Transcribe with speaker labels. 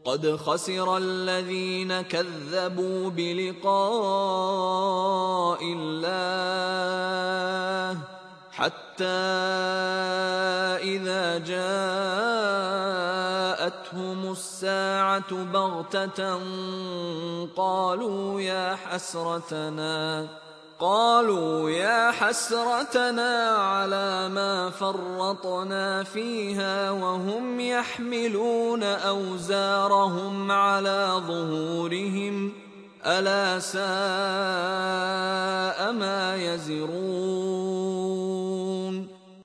Speaker 1: قد خسر الذين كذبوا بلقاء الله حتى إذا جاءتهم الساعة بغتة قالوا يا حسرتنا على ما فرطنا فيها وهم يحملون أوزارهم على ظهورهم ألا ساء ما يزرون.